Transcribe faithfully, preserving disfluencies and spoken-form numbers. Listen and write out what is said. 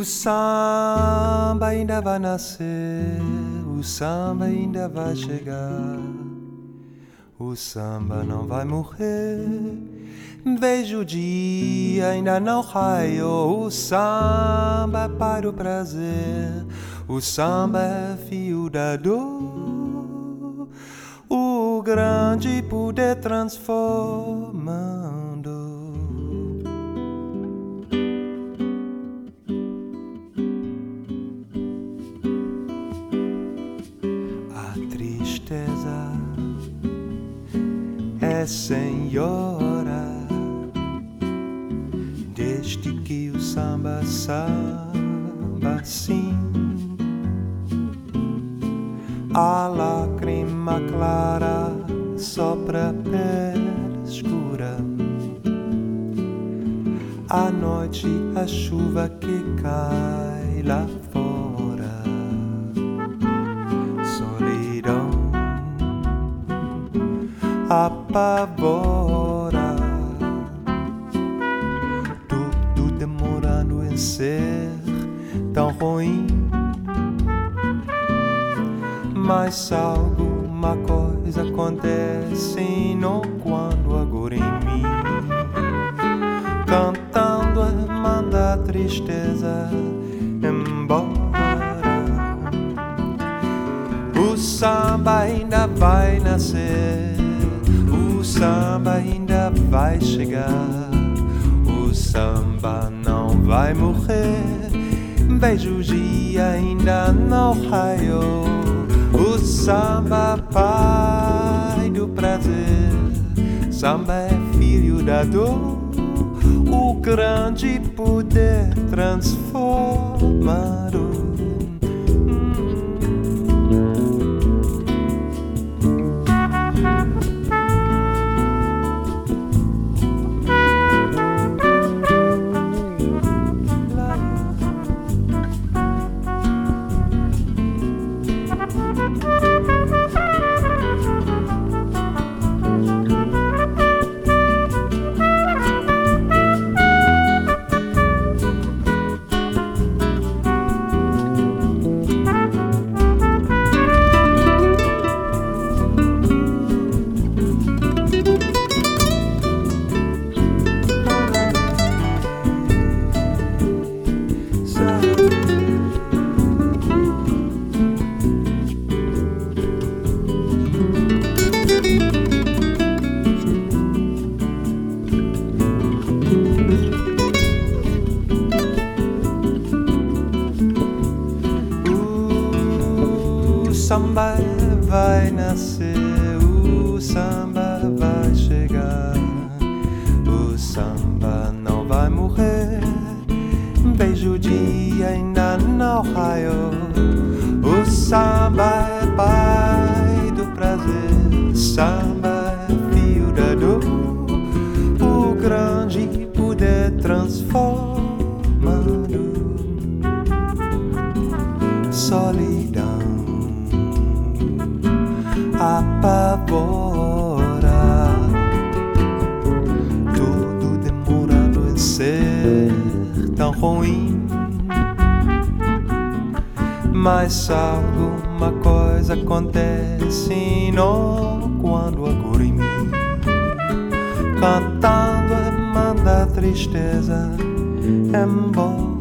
O samba ainda vai nascer, o samba ainda vai chegar. O samba não vai morrer, vejo o dia ainda não raiou. O samba é para o prazer, o samba é fio da dor, o grande poder transformando. A tristeza é senhora, desde que o samba samba assim. A lágrima clara sopra a pele escura, à noite a chuva que cai lá fora. Solidão apavora, tudo demorando em ser tão ruim. Mas alguma coisa acontece não quando agora em mim, cantando manda a tristeza embora. O samba ainda vai nascer, o samba ainda vai chegar, o samba não vai morrer, vejo o dia ainda não raiou. O samba pai do prazer, samba é filho da dor, o grande poder transformador. O samba vai nascer, o samba vai chegar, o samba não vai morrer, vejo o dia ainda não raiou. O samba é pai do prazer, samba é fio da dor, o grande poder transformando. Solidão apavora, tudo demorando em ser tão ruim. Mas alguma coisa acontece não quando agora em mim, cantando manda a tristeza embora.